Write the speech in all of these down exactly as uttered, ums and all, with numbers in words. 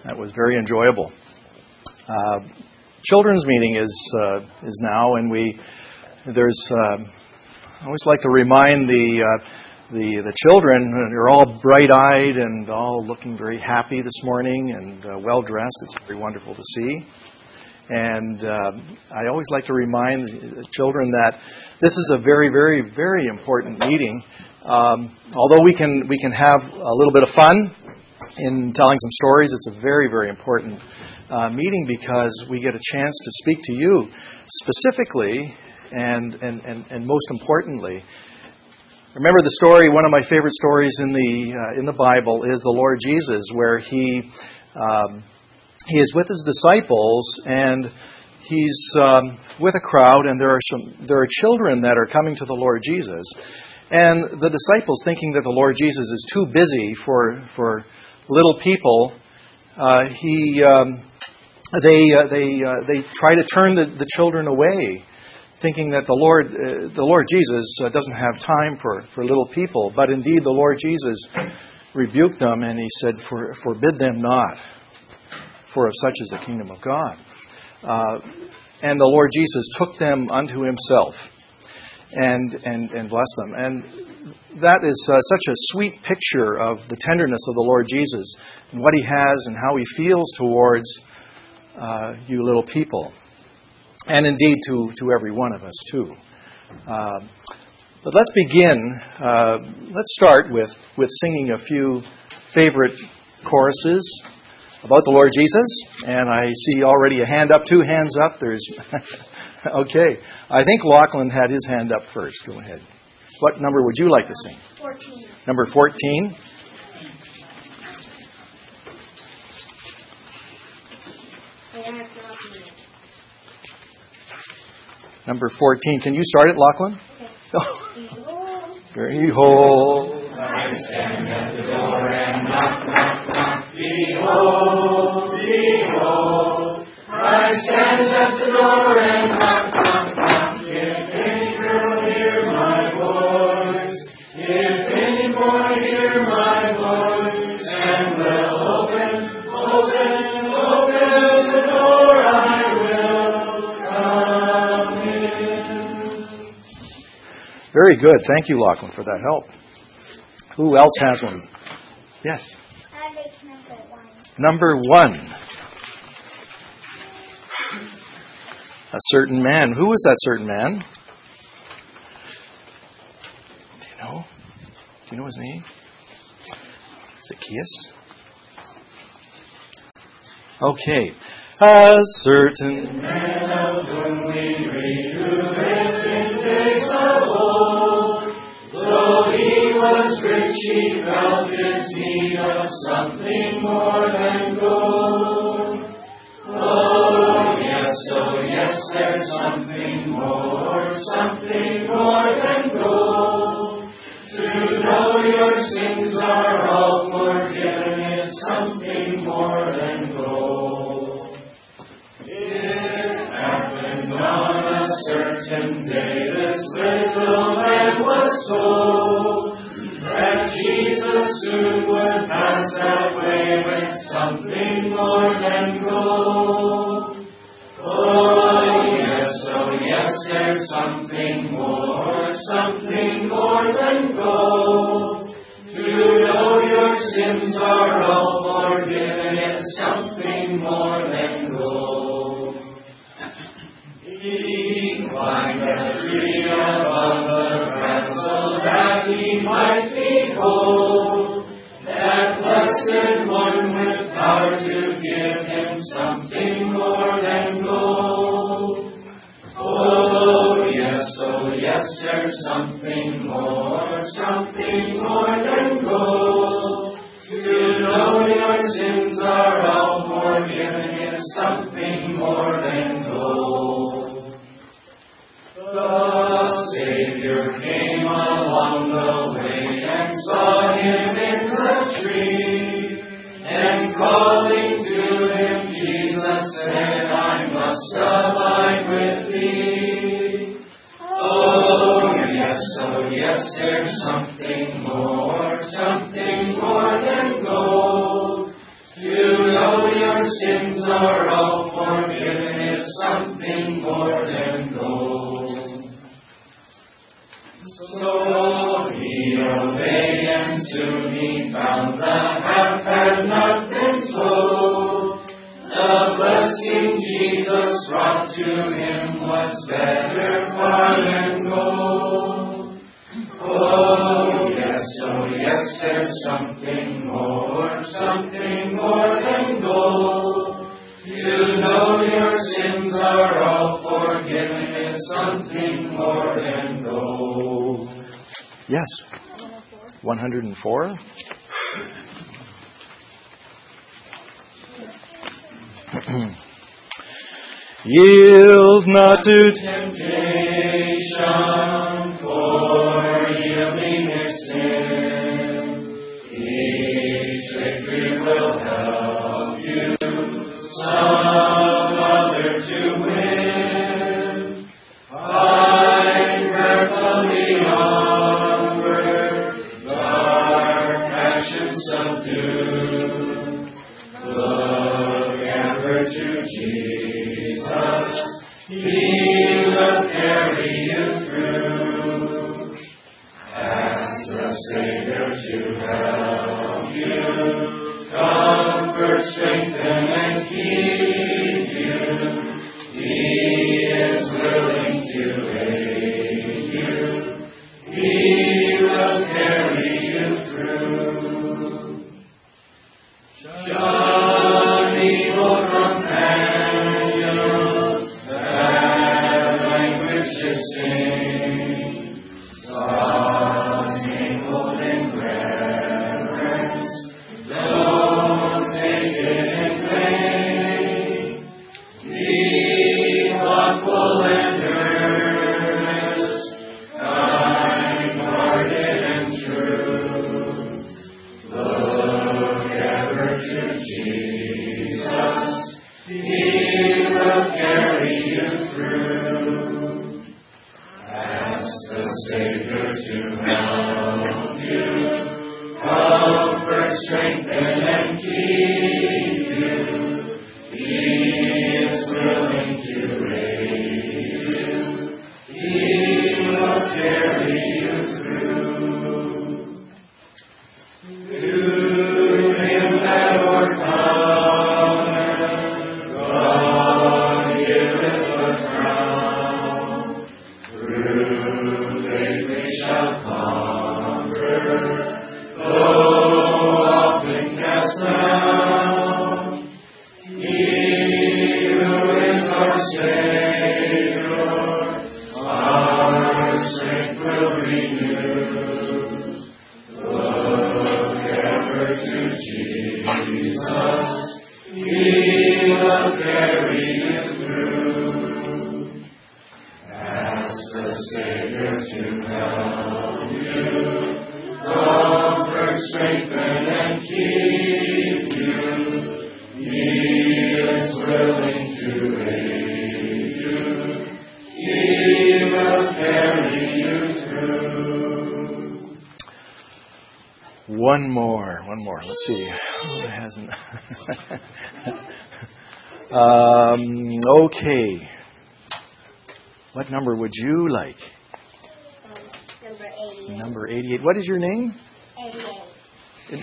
That was very enjoyable. Uh, children's meeting is uh, is now, and we there's. Uh, I always like to remind the uh, the the children they're all bright-eyed and all looking very happy this morning and uh, well dressed. It's very wonderful to see. And uh, I always like to remind the children that this is a very, very, very important meeting. Um, although we can we can have a little bit of fun in telling some stories, it's a very, very important uh, meeting because we get a chance to speak to you specifically and and, and, and most importantly. Remember the story, one of my favorite stories in the uh, in the Bible is the Lord Jesus, where he um, he is with his disciples and he's um, with a crowd, and there are some there are children that are coming to the Lord Jesus. And the disciples, thinking that the Lord Jesus is too busy for for little people, uh, he um, they uh, they uh, they try to turn the, the children away, thinking that the Lord uh, the Lord Jesus uh, doesn't have time for, for little people. But indeed, the Lord Jesus rebuked them, and he said, "For forbid them not, for of such is the kingdom of God." Uh, and the Lord Jesus took them unto himself. And, and and bless them. And that is uh, such a sweet picture of the tenderness of the Lord Jesus and what he has and how he feels towards uh, you little people. And indeed to, to every one of us too. Uh, but let's begin. Uh, let's start with, with singing a few favorite choruses about the Lord Jesus. And I see already a hand up, two hands up. There's... Okay. I think Lachlan had his hand up first. Go ahead. What number would you like to sing? fourteen. Number fourteen. Number fourteen. Can you start it, Lachlan? Okay. Behold, I stand at the door and knock, knock, knock. Behold, behold. I stand at the door and knock, knock, knock. If any girl hear my voice, if any boy hear my voice, and will open, open, open the door, I will come in. Very good. Thank you, Lachlan, for that help. Who else has one? Yes. I like number one. Number one. A certain man. Who was that certain man? Do you know? Do you know his name? Zacchaeus? Okay. A certain man of whom we read, who lived in days of old. Though he was rich, he felt his need of something more than gold. Oh, yes, oh, yes, there's something more, something more than gold. To know your sins are all forgiven is something more than gold. It happened on a certain day, this little man was told that Jesus soon would pass that way with something more than gold. Oh, yes, oh, yes, there's something more, something more than gold. To know your sins are all forgiven is something more than gold. He climbed a tree above the ground so that he might behold that blessed one with power to give him something more than gold. Oh, yes, oh, yes, there's something more, something more than gold. To know your sins are all forgiven is something more than gold. The Savior came along the way and saw him in the tree, and calling to him, Jesus said, I must abide with thee. Oh, yes, oh, yes, there's something more, something more than gold. To know your sins are all forgiven is something more than gold. So he obeyed, and soon he found the half had not been told. The blessing Jesus brought to him was better far than gold. Oh yes, oh yes, there's something more, something more than gold. To know your sins are all forgiven is something more than gold. Yes. one hundred four. Yield not to temptation, for yielding your sin. Each victory will help you some other to win. Fight carefully onward, dark passions subdue. Look ever to Jesus, He will carry you through. Ask the Savior to help you, comfort, strengthen, and keep you. He is willing to aid you. He will carry you through. John, evil companions, that language to sing, God's name hold in reverence, don't take it in vain. Be thoughtful and earnest, kind-hearted and true. Look ever to Jesus, He will carry you through. Ask the Savior to help you, comfort, strengthen, and keep you. He is willing to aid you. He will carry you through. To Him that overcometh, God giveth a crown. Through faith we shall conquer, though often cast down. He who is our Savior, our strength will renew. Look ever to Jesus, He will carry you through. Ask the Savior to help you, comfort, strengthen, and keep you. He is willing to aid you. He will carry you through. One more, one more. Let's see. Oh, it hasn't. um, okay. What number would you like? Um, number eighty-eight. Number eighty-eight. What is your name? eighty-eight.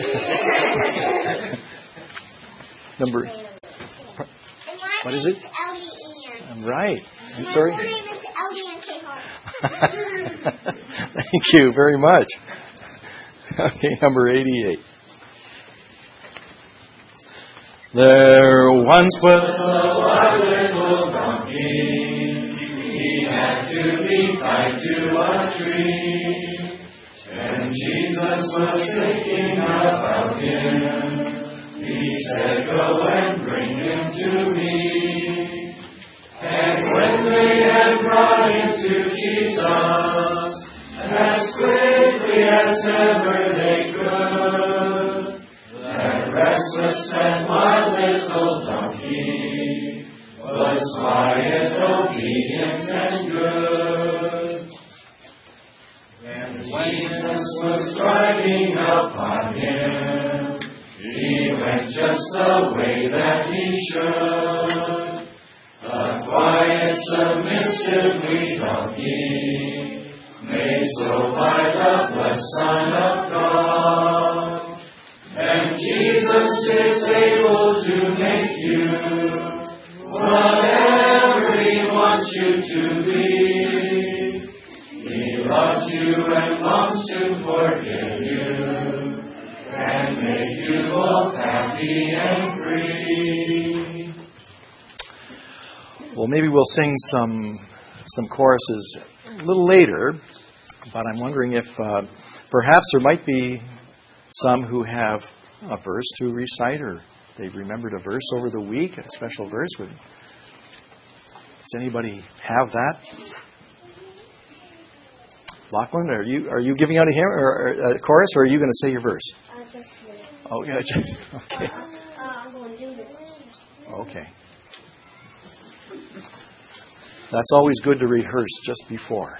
Number. And my What is name it? Ellie Ian. I'm right. I'm sorry. My name is Ellie Ian K. Hart. Thank you very much. Okay, number eighty-eight. There once was a white little donkey. He had to be tied to a tree. And Jesus was thinking about him. He said, go and bring him to me. And when they had brought him to Jesus, as quickly as ever they could, that restless and wild little donkey was quiet, obedient, and good. And Jesus was riding upon him. He went just just the way that He should. A quiet, submissive, weak donkey, made so by the blessed Son of God. And Jesus is able to make you whatever He wants you to be. He loves you and longs to forgive you and make you both happy and free. Well, maybe we'll sing some some choruses a little later, but I'm wondering if uh, perhaps there might be some who have a verse to recite, or they've remembered a verse over the week, a special verse. Would, does anybody have that? Lachlan, are you are you giving out a hymn or a chorus, or are you going to say your verse? Uh, just a minute. Oh, yeah, just, okay. Uh, uh, I'm going to do the verse. Okay. That's always good to rehearse just before.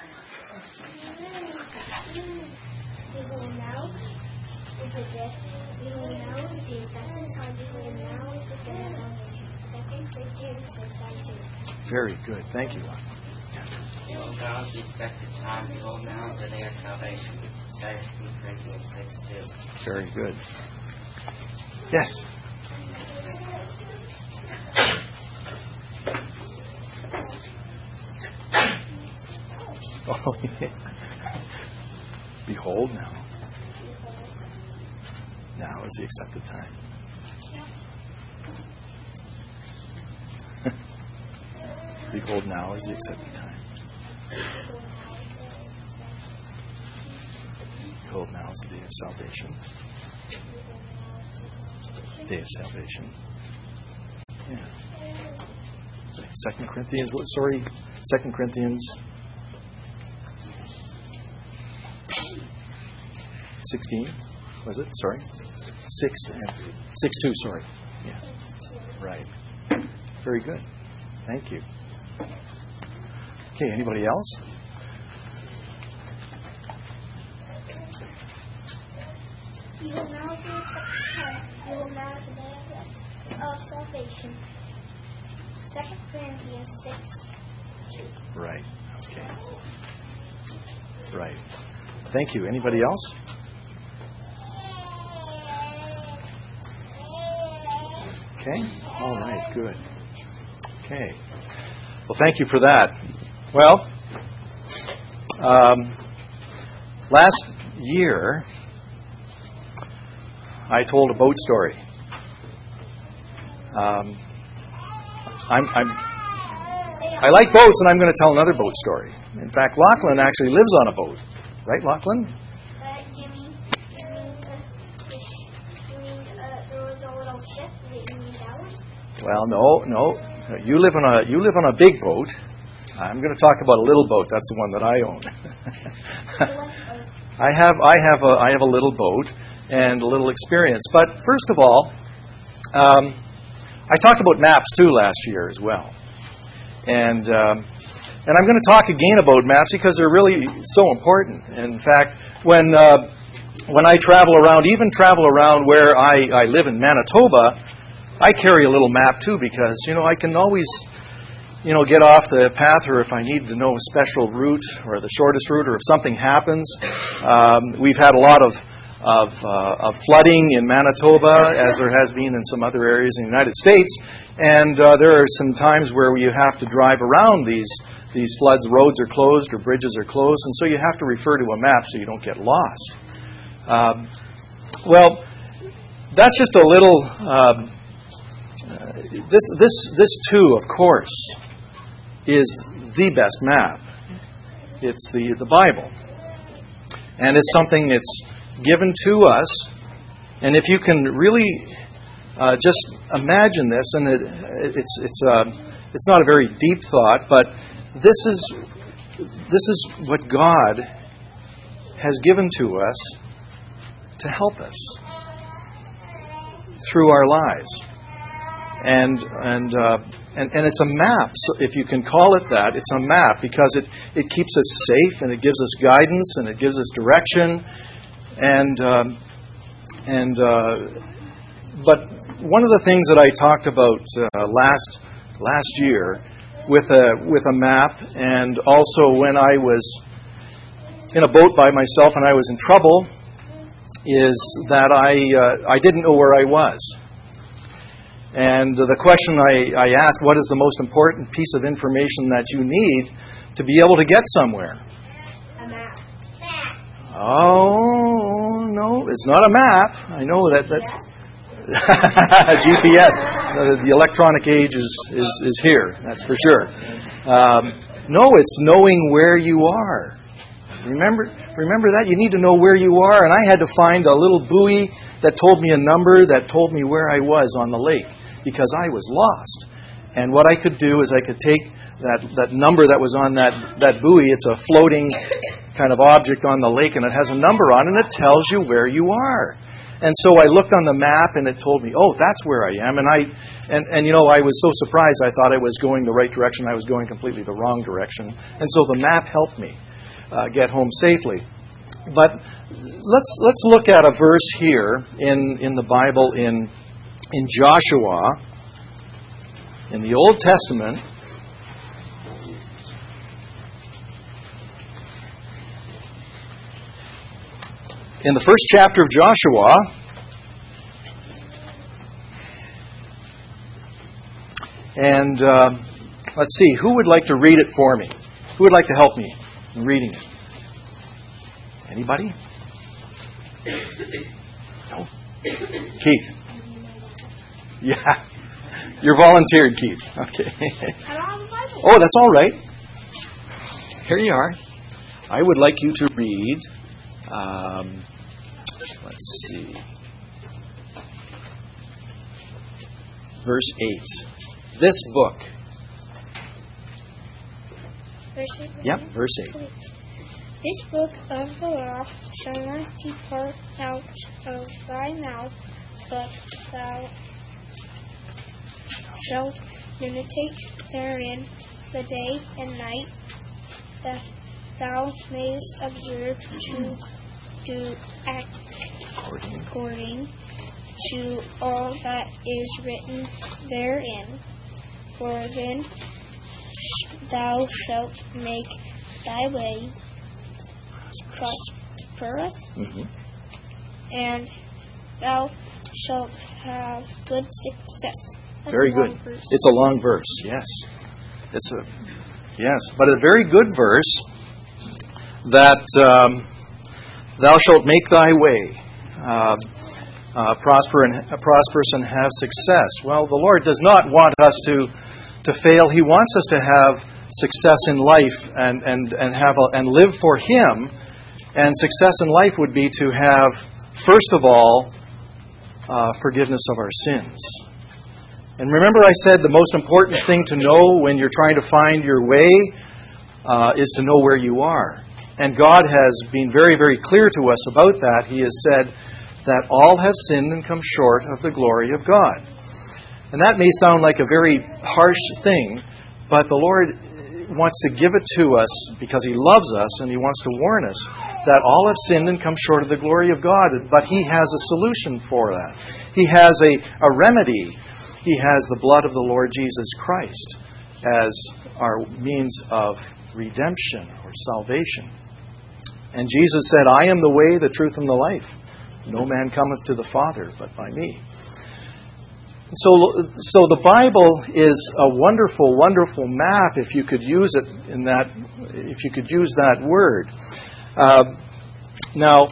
Behold now is the death. Behold now is the accepted time. Behold now is the death of Second Corinthians six two. Very good. Thank you, Lachlan. Behold now is the accepted time. Behold now is the day of salvation. Second Corinthians six two. Very good. Yes. Oh, yeah. Behold now. Now is the accepted time. Behold now is the accepted time. Behold now is the day of salvation. Day of salvation. Yeah. Second Corinthians, what, sorry, Second Corinthians sixteen, was it? Sorry. Six and six two, sorry. Yeah. Right. Very good. Thank you. Okay, anybody else? You will now be accepted time. You will now the day of salvation. Second Corinthians six two. Right. Okay. Right. Thank you. Anybody else? Okay. All right. Good. Okay. Well, thank you for that. Well, um, last year I told a boat story. Um, I'm, I'm, I like boats, and I'm going to tell another boat story. In fact, Lachlan actually lives on a boat, right, Lachlan? Uh, Jimmy, you mean the fish? You mean uh, there was a little ship that you mean ours? Well, no, no. You live on a you live on a big boat. I'm going to talk about a little boat. That's the one that I own. I have I have a I have a little boat and a little experience. But first of all, um, I talked about maps too last year as well, and um, and I'm going to talk again about maps because they're really so important. In fact, when uh, when I travel around, even travel around where I, I live in Manitoba, I carry a little map too because you know I can always you know get off the path, or if I need to know a special route or the shortest route, or if something happens. Um, we've had a lot of Of, uh, of flooding in Manitoba, as there has been in some other areas in the United States, and uh, there are some times where you have to drive around these these floods. Roads are closed or bridges are closed, and so you have to refer to a map so you don't get lost. Um, well, that's just a little. Um, uh, this this this too, of course, is the best map. It's the the Bible, and it's something that's given to us, and if you can really uh, just imagine this, and it, it's it's uh, it's not a very deep thought, but this is this is what God has given to us to help us through our lives, and and uh, and and it's a map. So if you can call it that, it's a map because it it keeps us safe, and it gives us guidance, and it gives us direction. And um, and uh, but one of the things that I talked about uh, last last year with a with a map, and also when I was in a boat by myself and I was in trouble, is that I uh, I didn't know where I was. And the question I, I asked, what is the most important piece of information that you need to be able to get somewhere? A map. Oh, no, it's not a map. I know that that's G P S. The, the electronic age is, is, is here, that's for sure. Um, no, it's knowing where you are. Remember, remember that? You need to know where you are. And I had to find a little buoy that told me a number that told me where I was on the lake, because I was lost. And what I could do is I could take that, that number that was on that, that buoy. It's a floating kind of object on the lake, and it has a number on it, and it tells you where you are. And so I looked on the map, and it told me, oh, that's where I am. And I, and, and you know, I was so surprised. I thought I was going the right direction. I was going completely the wrong direction. And so the map helped me uh, get home safely. But let's let's look at a verse here in, in the Bible in in Joshua, in the Old Testament. In the first chapter of Joshua, and uh, let's see, who would like to read it for me? Who would like to help me in reading it? Anybody? No? Keith? Yeah. You're volunteered, Keith. Okay. Oh, that's all right. Here you are. I would like you to read... Um, let's see. Verse eight. This book. Verse eight. Yep, verse eight. This book of the law shall not depart out of thy mouth, but thou shalt meditate therein the day and night, that thou mayest observe to do act according to all that is written therein. For then thou shalt make thy way prosperous, Mm-hmm. and thou shalt have good success. That's Very a good. long verse. It's a long verse, yes. It's a yes, but a very good verse that um, thou shalt make thy way uh, uh, prosper and uh, prosperous and have success. Well, the Lord does not want us to to fail. He wants us to have success in life and and and have a, and live for Him. And success in life would be to have, first of all, uh, forgiveness of our sins. And remember, I said the most important thing to know when you're trying to find your way uh, is to know where you are. And God has been very, very clear to us about that. He has said that all have sinned and come short of the glory of God. And that may sound like a very harsh thing, but the Lord wants to give it to us because He loves us and He wants to warn us that all have sinned and come short of the glory of God. But He has a solution for that. He has a, a remedy. He has the blood of the Lord Jesus Christ as our means of redemption or salvation. And Jesus said, I am the way, the truth, and the life. No man cometh to the Father but by me. So, so the Bible is a wonderful, wonderful map if you could use it in that, if you could use that word. Uh, now,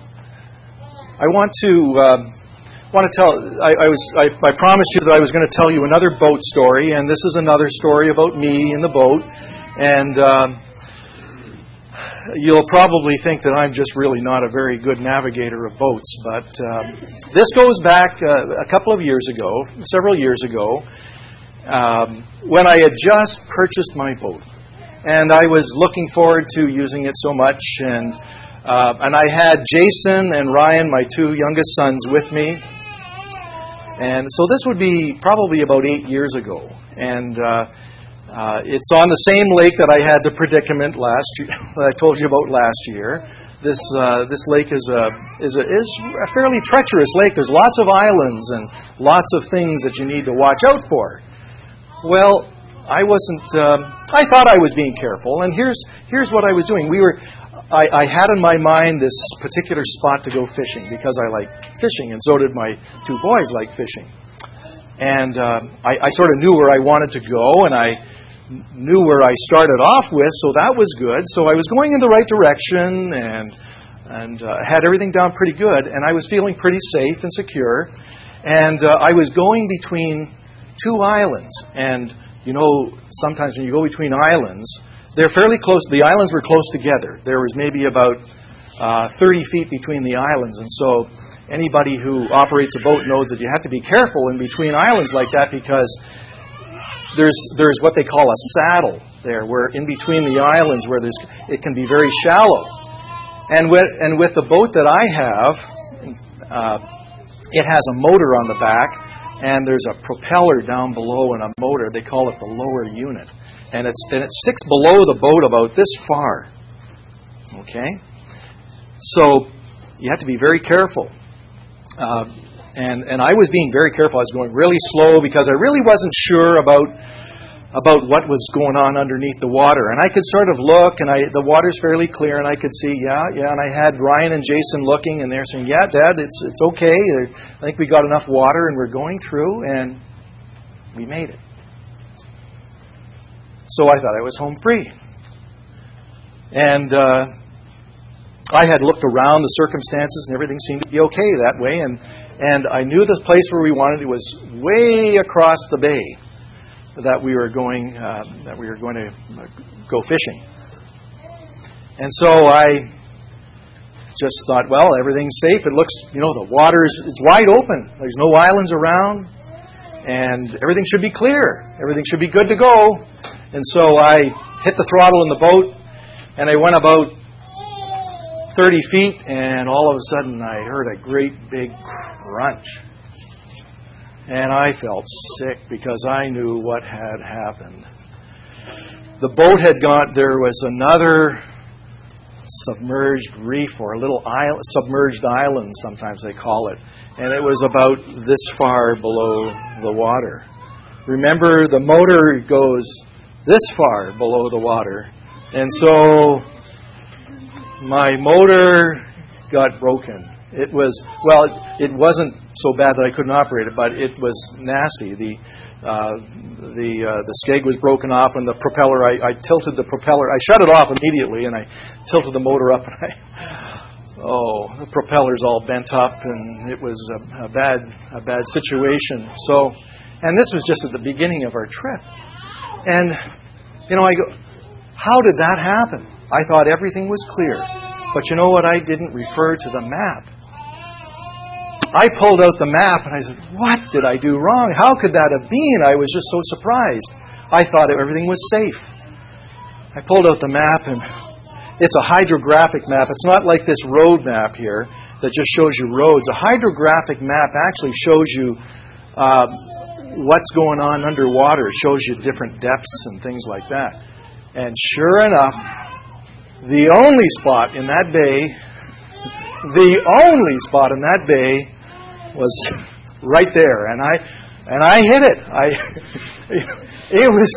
I want to uh, want to tell. I, I was I, I promised you that I was going to tell you another boat story, and this is another story about me in the boat. And uh, you'll probably think that I'm just really not a very good navigator of boats, but uh, this goes back uh, a couple of years ago, several years ago, um, when I had just purchased my boat. And I was looking forward to using it so much, and uh, and I had Jason and Ryan, my two youngest sons, with me. And so this would be probably about eight years ago, and uh, uh, it's on the same lake that I had the predicament last year, that I told you about last year. this uh, this lake is a is a is a fairly treacherous lake. There's lots of islands and lots of things that you need to watch out for. Well, I wasn't. Um, I thought I was being careful, and here's here's what I was doing. We were. I, I had in my mind this particular spot to go fishing because I like fishing, and so did my two boys like fishing. And uh, I, I sort of knew where I wanted to go, and I knew where I started off with, so that was good. So I was going in the right direction and and uh, had everything down pretty good, and I was feeling pretty safe and secure. And uh, I was going between two islands, and you know, sometimes when you go between islands, they're fairly close. The islands were close together. There was maybe about uh, thirty feet between the islands, and so anybody who operates a boat knows that you have to be careful in between islands like that because There's there's what they call a saddle there, where in between the islands, where there's it can be very shallow. And with and with the boat that I have, uh, it has a motor on the back, and there's a propeller down below and a motor. They call it the lower unit, and it's and it sticks below the boat about this far. Okay, so you have to be very careful. Uh, And and I was being very careful. I was going really slow because I really wasn't sure about about what was going on underneath the water. And I could sort of look, and I the water's fairly clear, and I could see, yeah, yeah. And I had Ryan and Jason looking, and they're saying, yeah, Dad, it's it's okay. I think we got enough water, and we're going through, and we made it. So I thought I was home free. And uh, I had looked around the circumstances, and everything seemed to be okay that way. And And I knew the place where we wanted it was way across the bay that we were going uh, that we were going to go fishing. And so I just thought, well, everything's safe. It looks, you know, the water's it's wide open. There's no islands around, and everything should be clear. Everything should be good to go. And so I hit the throttle in the boat, and I went about thirty feet, and all of a sudden I heard a great big crunch. And I felt sick because I knew what had happened. The boat had gone, there was another submerged reef, or a little island, submerged island, sometimes they call it. And it was about this far below the water. Remember, the motor goes this far below the water. And so my motor got broken. It was, well, it, it wasn't so bad that I couldn't operate it, but it was nasty. The uh, the uh, the skeg was broken off, and the propeller, I, I tilted the propeller. I shut it off immediately, and I tilted the motor up, and I, oh, the propeller's all bent up, and it was a, a bad a bad situation. So, and this was just at the beginning of our trip. And, you know, I go, how did that happen? I thought everything was clear. But you know what? I didn't refer to the map. I pulled out the map and I said, what did I do wrong? How could that have been? I was just so surprised. I thought everything was safe. I pulled out the map, and it's a hydrographic map. It's not like this road map here that just shows you roads. A hydrographic map actually shows you uh, what's going on underwater. It shows you different depths and things like that. And sure enough, the only spot in that bay, the only spot in that bay was right there, and I and I hit it. I it was,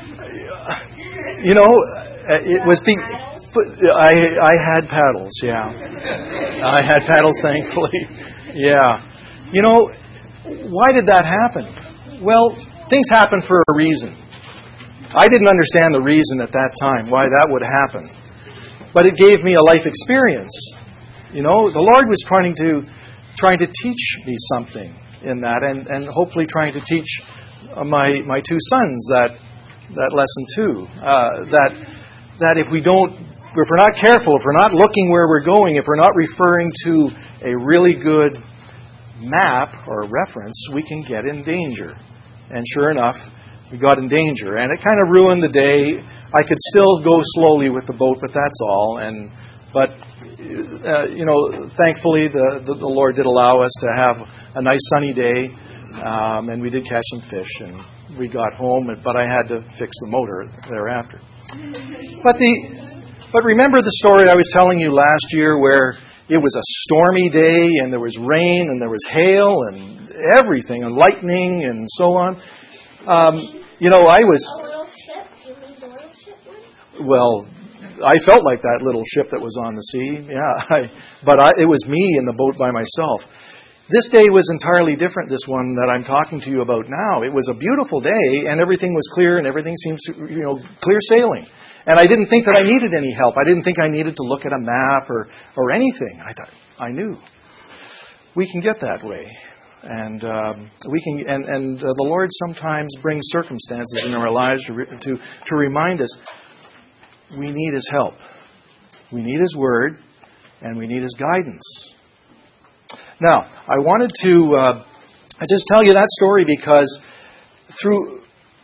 you know, it was. Be, I I had paddles, yeah. I had paddles, thankfully, yeah. You know, why did that happen? Well, things happen for a reason. I didn't understand the reason at that time why that would happen. But it gave me a life experience. You know, the Lord was trying to trying to teach me something in that, and, and hopefully trying to teach my my two sons that that lesson too. Uh, that that if we don't, if we're not careful, if we're not looking where we're going, if we're not referring to a really good map or reference, we can get in danger. And sure enough, we got in danger, and it kind of ruined the day. I could still go slowly with the boat, but that's all. And but uh, you know, thankfully the, the the Lord did allow us to have a nice sunny day, um, and we did catch some fish, and we got home. But I had to fix the motor thereafter. But the But remember the story I was telling you last year where it was a stormy day and there was rain and there was hail and everything and lightning and so on. Um, you know, I was... A little ship? You mean the little ship one? Well, I felt like that little ship that was on the sea. Yeah, I, but I, it was me in the boat by myself. This day was entirely different, this one that I'm talking to you about now. It was a beautiful day, and everything was clear, and everything seems, you know, clear sailing. And I didn't think that I needed any help. I didn't think I needed to look at a map or, or anything. I thought, I knew. We can get that way. And um, we can, and, and uh, the Lord sometimes brings circumstances in our lives to, to, to remind us we need His help. We need His Word, and we need His guidance. Now, I wanted to uh, just tell you that story because through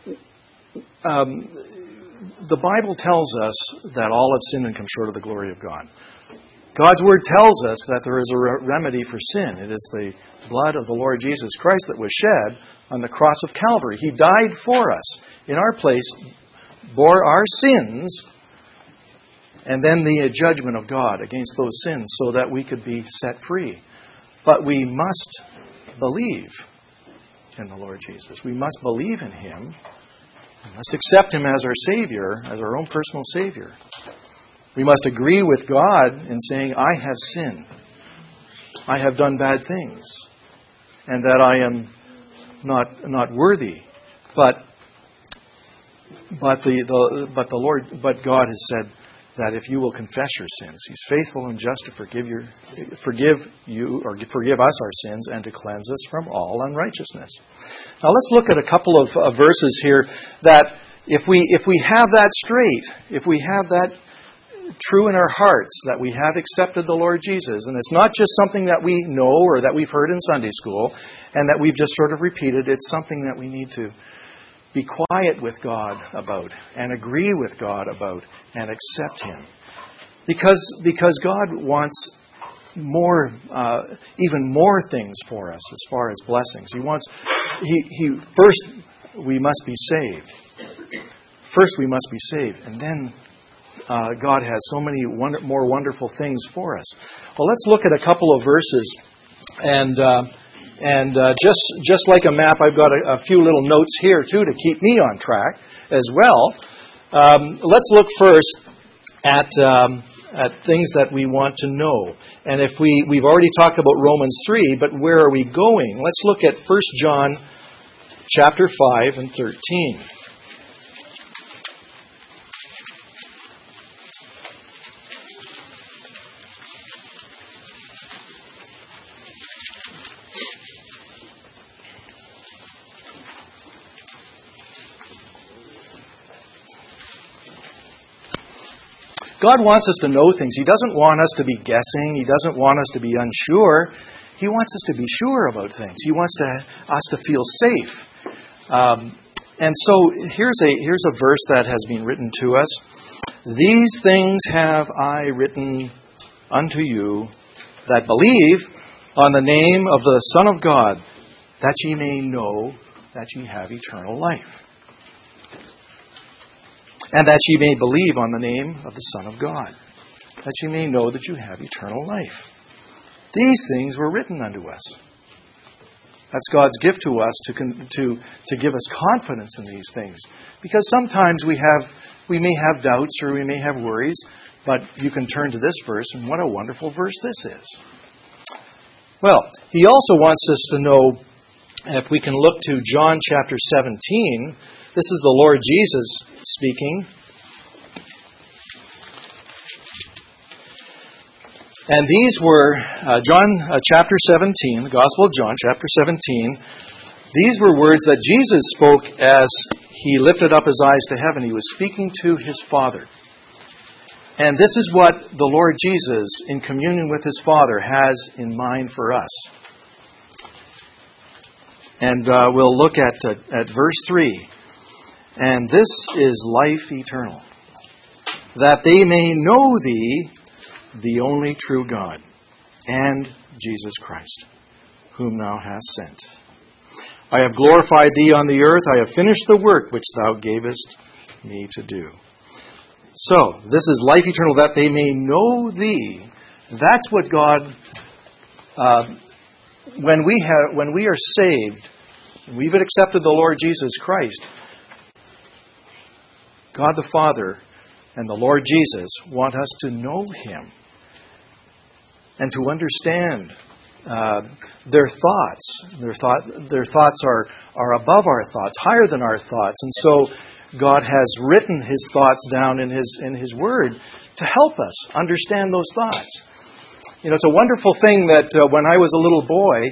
um, the Bible tells us that all have sinned and come short of the glory of God. God's Word tells us that there is a re- remedy for sin. It is the blood of the Lord Jesus Christ that was shed on the cross of Calvary. He died for us in our place, bore our sins, and then the judgment of God against those sins so that we could be set free. But we must believe in the Lord Jesus. We must believe in Him. We must accept Him as our Savior, as our own personal Savior. We must agree with God in saying, I have sinned. I have done bad things. And that I am not not worthy. But but the, the but the Lord but God has said that if you will confess your sins, He's faithful and just to forgive your forgive you or forgive us our sins and to cleanse us from all unrighteousness. Now let's look at a couple of uh, verses here that if we if we have that straight, if we have that true in our hearts, that we have accepted the Lord Jesus, and it's not just something that we know or that we've heard in Sunday school and that we've just sort of repeated, it's something that we need to be quiet with God about and agree with God about and accept Him. Because, because God wants more, uh, even more things for us as far as blessings. He wants, he, he, first we must be saved. First we must be saved. And then uh, God has so many wonder, more wonderful things for us. Well, let's look at a couple of verses and... Uh, And uh, just just like a map, I've got a, a few little notes here, too, to keep me on track as well. Um, let's look first at um, at things that we want to know. And if we, we've already talked about Romans three, but where are we going? Let's look at First John chapter five and thirteen. God wants us to know things. He doesn't want us to be guessing. He doesn't want us to be unsure. He wants us to be sure about things. He wants to, us to feel safe. Um, and so here's a here's a verse that has been written to us. These things have I written unto you that believe on the name of the Son of God, that ye may know that ye have eternal life. And that ye may believe on the name of the Son of God, that ye may know that you have eternal life. These things were written unto us. That's God's gift to us to to to give us confidence in these things, because sometimes we have we may have doubts or we may have worries, but you can turn to this verse, and what a wonderful verse this is. Well, He also wants us to know, if we can look to John chapter seventeen. This is the Lord Jesus speaking. And these were, uh, John uh, chapter seventeen, the Gospel of John chapter seventeen. These were words that Jesus spoke as He lifted up His eyes to heaven. He was speaking to His Father. And this is what the Lord Jesus, in communion with His Father, has in mind for us. And uh, we'll look at, uh, at verse three. And this is life eternal, that they may know Thee, the only true God, and Jesus Christ, whom Thou hast sent. I have glorified Thee on the earth. I have finished the work which Thou gavest me to do. So, this is life eternal, that they may know Thee. That's what God, uh, when we have, when we are saved, we've accepted the Lord Jesus Christ, God the Father and the Lord Jesus want us to know Him and to understand uh, their thoughts. Their thought, their thoughts are, are above our thoughts, higher than our thoughts. And so God has written His thoughts down in His in His Word to help us understand those thoughts. You know, it's a wonderful thing that uh, when I was a little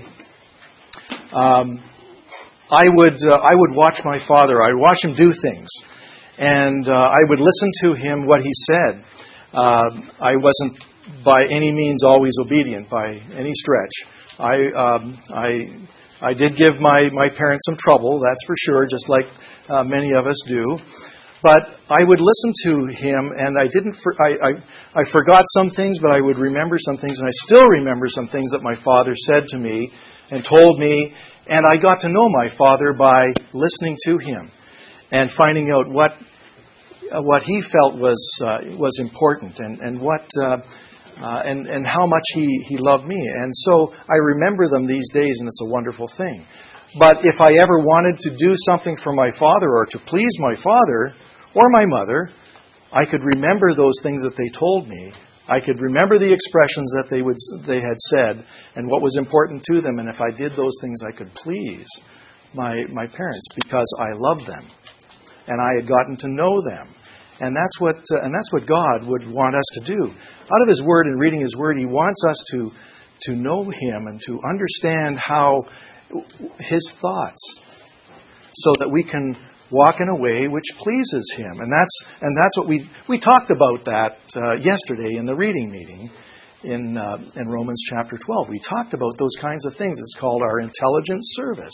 boy, um, I would uh, I would watch my father. I would watch him do things, and uh, I would listen to him what he said. Uh, I wasn't by any means always obedient by any stretch. I um, I I did give my, my parents some trouble, that's for sure, just like uh, many of us do. But I would listen to him, and I didn't. For, I, I I forgot some things, but I would remember some things, and I still remember some things that my father said to me and told me. And I got to know my father by listening to him and finding out what uh, what he felt was uh, was important, and and what uh, uh, and and how much he, he loved me. And so I remember them these days, and it's a wonderful thing. But if I ever wanted to do something for my father or to please my father or my mother, I could remember those things that they told me. I could remember the expressions that they would they had said and what was important to them. And if I did those things, I could please my my parents because I loved them and I had gotten to know them. And that's what uh, and that's what God would want us to do. Out of His Word and reading His Word, He wants us to to know Him and to understand how His thoughts, so that we can walk in a way which pleases Him. And that's and that's what we we talked about that uh, yesterday in the reading meeting in uh, in Romans chapter twelve. We talked about those kinds of things. It's called our intelligent service.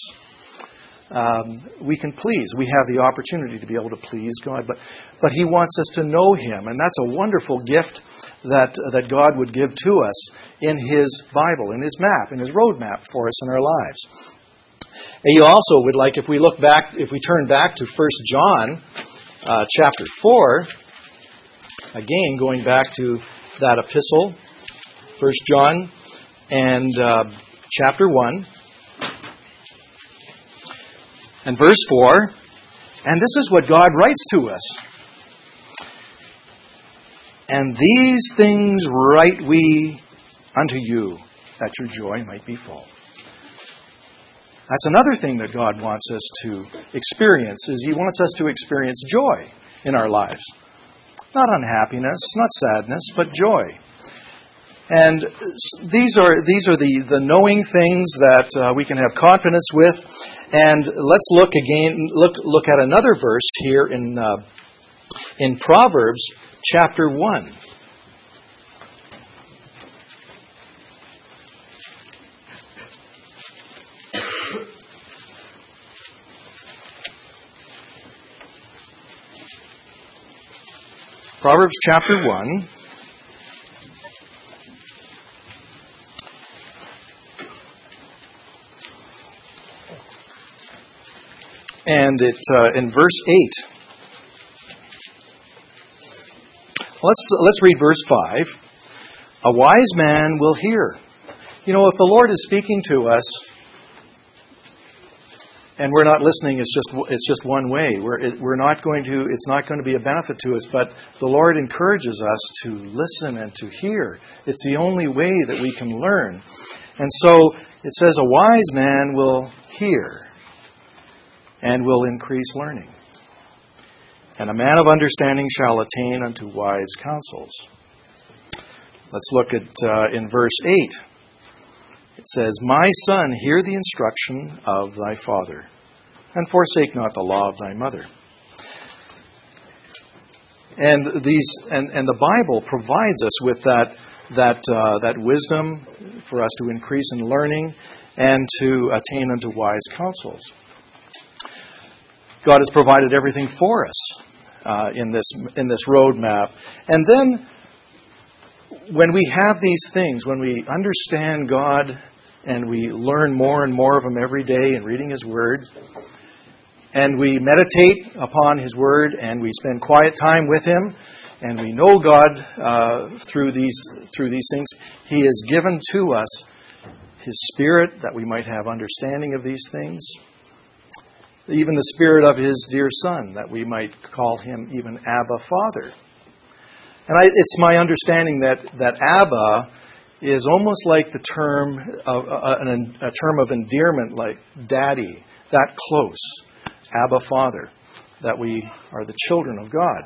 Um, we can please. We have the opportunity to be able to please God, but but He wants us to know Him, and that's a wonderful gift that that God would give to us in His Bible, in His map, in His roadmap for us in our lives. And you also would like, if we look back, if we turn back to First John uh, chapter four, again going back to that epistle, First John and uh, chapter one. And verse four, and this is what God writes to us. And these things write we unto you, that your joy might be full. That's another thing that God wants us to experience, is He wants us to experience joy in our lives. Not unhappiness, not sadness, but joy. And these are these are the, the knowing things that uh, we can have confidence with. And let's look again. Look look at another verse here in uh, in Proverbs chapter one. Proverbs chapter one. And it uh, in verse eight. Let's let's read verse five. A wise man will hear. You know, if the Lord is speaking to us and we're not listening, it's just it's just one way. We're it, we're not going to. It's not going to be a benefit to us. But the Lord encourages us to listen and to hear. It's the only way that we can learn. And so it says, a wise man will hear and will increase learning. And a man of understanding shall attain unto wise counsels. Let's look at uh, in verse eight. It says, my son, hear the instruction of thy father, and forsake not the law of thy mother. And these and, and the Bible provides us with that that uh, that wisdom for us to increase in learning and to attain unto wise counsels. God has provided everything for us uh, in this in this roadmap. And then when we have these things, when we understand God and we learn more and more of Him every day in reading His Word, and we meditate upon His Word and we spend quiet time with Him and we know God uh, through these through these things. He has given to us His Spirit that we might have understanding of these things. Even the Spirit of His dear Son, that we might call Him even Abba, Father. And I, it's my understanding that, that Abba is almost like the term of uh, an, a term of endearment, like daddy, that close, Abba, Father, that we are the children of God.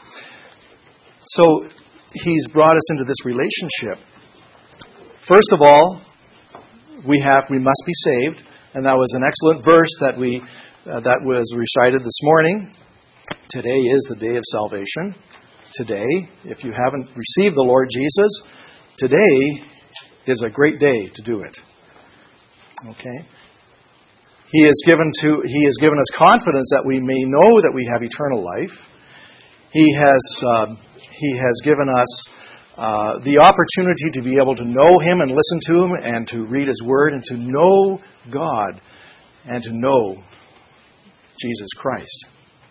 So He's brought us into this relationship. First of all, we have we must be saved, and that was an excellent verse that we uh, that was recited this morning. Today is the day of salvation. Today, if you haven't received the Lord Jesus, today is a great day to do it. Okay? He has given to He has given us confidence that we may know that we have eternal life. He has uh, He has given us uh, the opportunity to be able to know Him and listen to Him and to read His Word and to know God and to know Jesus Christ.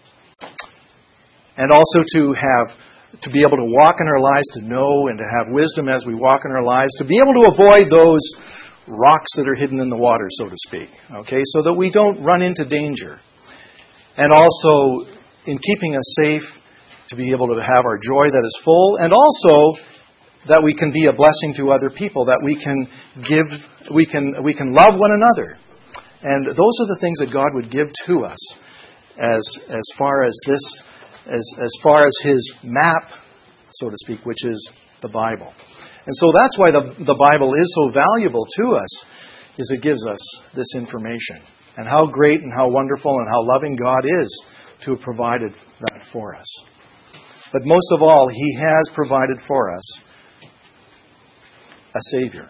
And also to have to be able to walk in our lives, to know and to have wisdom as we walk in our lives, to be able to avoid those rocks that are hidden in the water, so to speak, okay, so that we don't run into danger. And also, in keeping us safe, to be able to have our joy that is full, and also that we can be a blessing to other people, that we can give, we can we can love one another. And those are the things that God would give to us as as far as this As, as far as His map, so to speak, which is the Bible. And so that's why the, the Bible is so valuable to us, is it gives us this information. And how great and how wonderful and how loving God is to have provided that for us. But most of all, He has provided for us a Savior.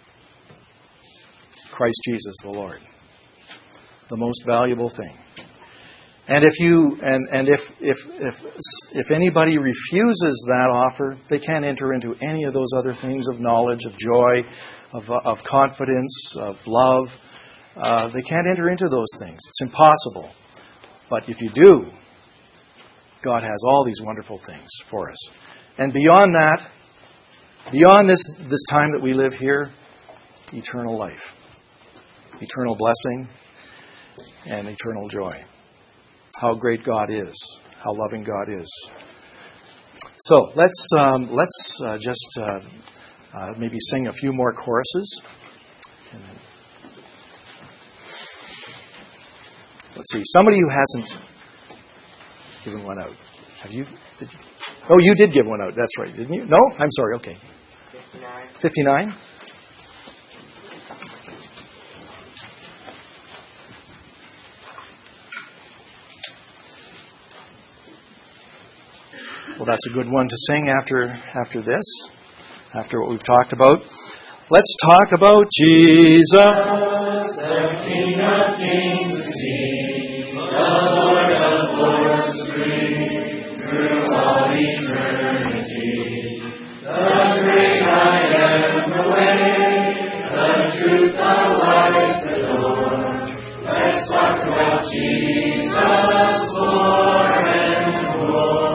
Christ Jesus the Lord. The most valuable thing. And if you and, and if, if if if anybody refuses that offer, they can't enter into any of those other things of knowledge, of joy, of of confidence, of love. Uh, they can't enter into those things. It's impossible. But if you do, God has all these wonderful things for us. And beyond that, beyond this this time that we live here, eternal life, eternal blessing, and eternal joy. How great God is, how loving God is. So let's um, let's uh, just uh, uh, maybe sing a few more choruses. And then, let's see. Somebody who hasn't given one out. Have you? Did you? Oh, you did give one out. That's right, didn't you? No, I'm sorry. Okay. Fifty-nine. Fifty-nine. Well, that's a good one to sing after after this, after what we've talked about. Let's talk about Jesus, the King of Kings, sing, the Lord of Lords, ring through all eternity. The great I am, the way, the truth, the life, the door. Let's talk about Jesus, Lord and Lord.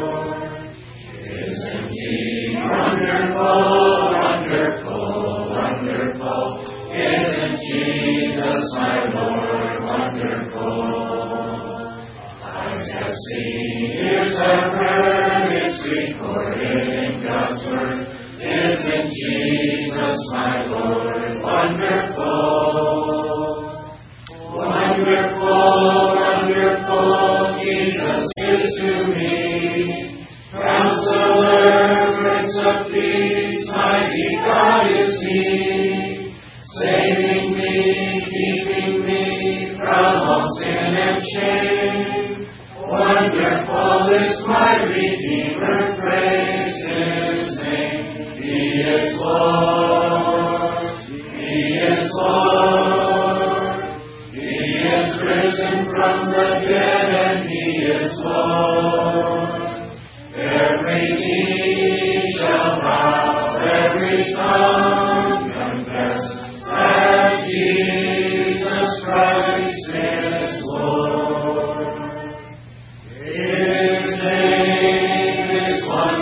Wonderful, wonderful, wonderful, isn't Jesus my Lord wonderful? Eyes have seen, ears have heard, it's recorded in God's Word. Isn't Jesus my Lord wonderful? Wonderful, wonderful, Jesus is to me. Counselor, Prince of Peace, mighty God is He, saving me, keeping me from all sin and shame. Wonderful is my Redeemer, praise His name. He is Lord, He is Lord, He is risen from the dead, and He is Lord. Every knee shall bow, every tongue confess that Jesus Christ is Lord. His name is wonderful.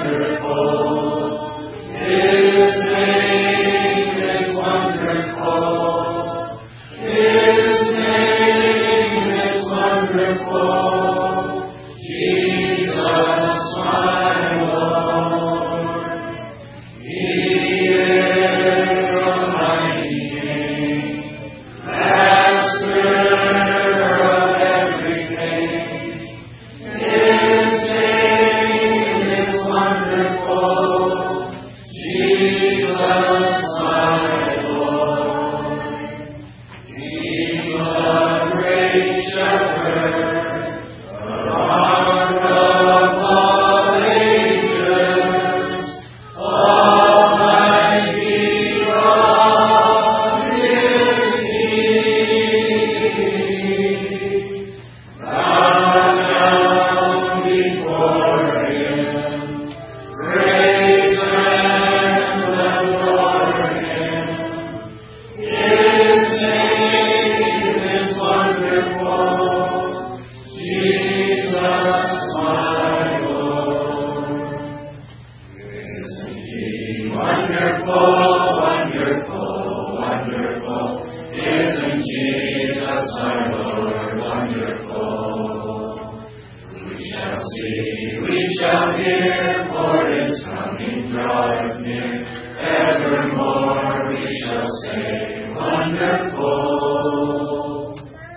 shall hear, for his coming draweth near. Evermore we shall say, wonderful.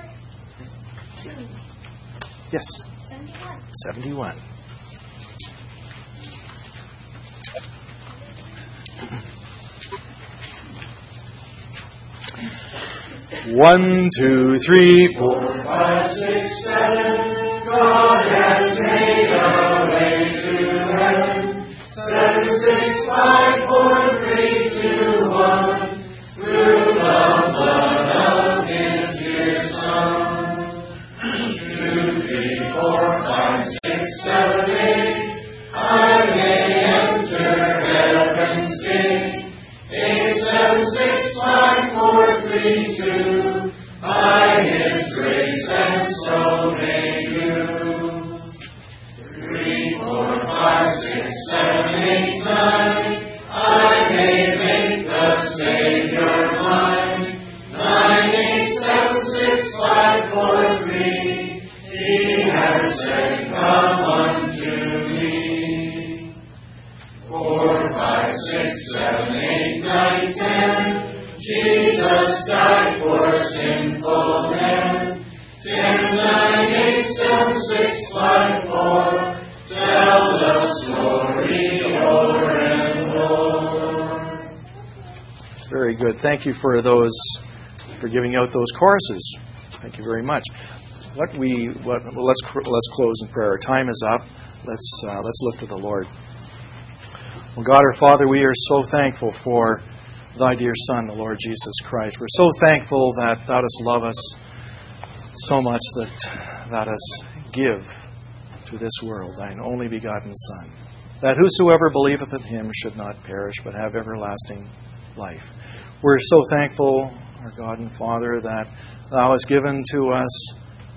Yes. seventy-one. seventy-one. One, two, three, four. Four, five, six, seven. God has made a way to heaven. Seven, six, five, four, three, two, one. Through the blood of his dear Son. Two, three, four, five, six, seven, eight. I may enter heaven's gate. Eight, seven, six, five, four, three, two. By his grace and so may you. Three, four, five, six, seven, eight, nine. I may make the Savior mine. Nine, eight, seven, six, five, four, three. He has said, come unto me. Four, five, six, seven, eight, nine, ten. Jesus died for sinful men. Ten, nine, eight, seven, six, five, four. Tell the story o'er and o'er. Very good. Thank you for those, for giving out those choruses. Thank you very much. What we, what, well, let's let's close in prayer. Our time is up. Let's uh, let's look to the Lord. Well, God our Father, we are so thankful for Thy dear Son, the Lord Jesus Christ. We're so thankful that Thou dost love us so much that Thou dost give to this world Thine only begotten Son, that whosoever believeth in Him should not perish but have everlasting life. We're so thankful, our God and Father, that Thou hast given to us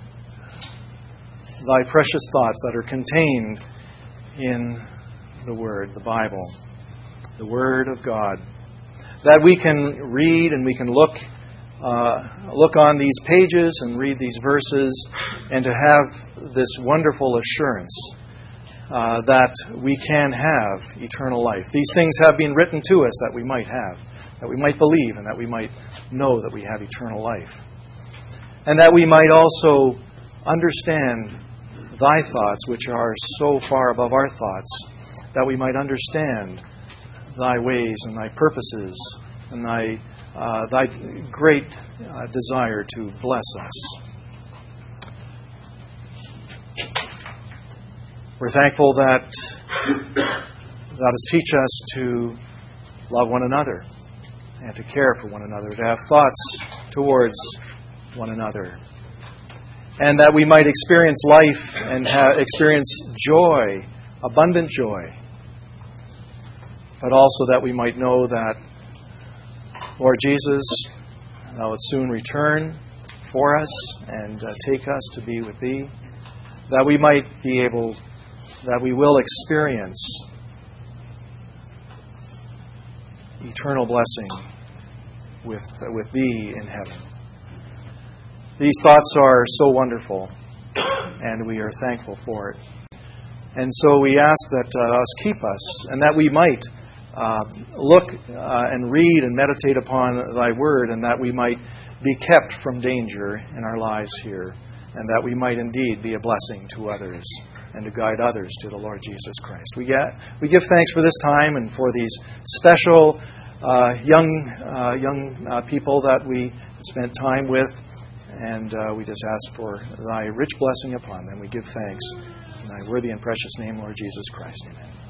Thy precious thoughts that are contained in the Word, the Bible, the Word of God, that we can read and we can look uh, look on these pages and read these verses and to have this wonderful assurance uh, that we can have eternal life. These things have been written to us that we might have, that we might believe, and that we might know that we have eternal life. And that we might also understand Thy thoughts, which are so far above our thoughts, that we might understand Thy ways and Thy purposes and Thy uh, Thy great uh, desire to bless us. We're thankful that Thou dost teach us to love one another and to care for one another, to have thoughts towards one another, and that we might experience life and ha- experience joy, abundant joy, but also that we might know that, Lord Jesus, Thou wilt soon return for us and uh, take us to be with Thee, that we might be able, that we will experience eternal blessing with, uh, with Thee in heaven. These thoughts are so wonderful, and we are thankful for it. And so we ask that uh, us keep us, and that we might uh, look uh, and read and meditate upon Thy Word, and that we might be kept from danger in our lives here, and that we might indeed be a blessing to others and to guide others to the Lord Jesus Christ. We get, we give thanks for this time and for these special uh, young uh, young uh, people that we spent time with. And uh, we just ask for Thy rich blessing upon them. We give thanks in Thy worthy and precious name, Lord Jesus Christ. Amen.